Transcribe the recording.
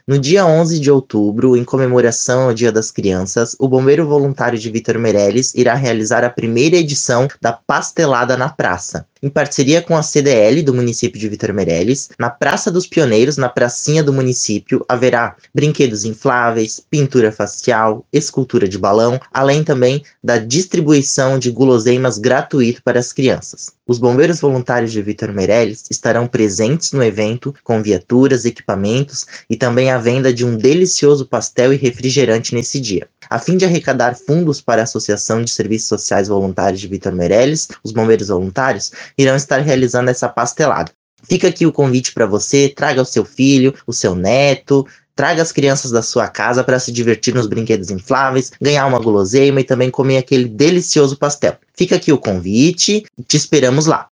No dia 11 de outubro, em comemoração ao Dia das Crianças, o bombeiro voluntário de Vitor Meirelles irá realizar a primeira edição da Pastelada na Praça. Em parceria com a CDL do município de Vitor Meirelles, na Praça dos Pioneiros, na pracinha do município, haverá brinquedos infláveis, pintura facial, escultura de balão, além também da distribuição de guloseimas gratuito para as crianças. Os bombeiros voluntários de Vitor Meirelles estarão presentes no evento com viaturas, equipamentos e também a venda de um delicioso pastel e refrigerante nesse dia. A fim de arrecadar fundos para a Associação de Serviços Sociais Voluntários de Vitor Meirelles, os bombeiros voluntários irão estar realizando essa pastelada. Fica aqui o convite para você, traga o seu filho, o seu neto, traga as crianças da sua casa para se divertir nos brinquedos infláveis, ganhar uma guloseima e também comer aquele delicioso pastel. Fica aqui o convite e te esperamos lá.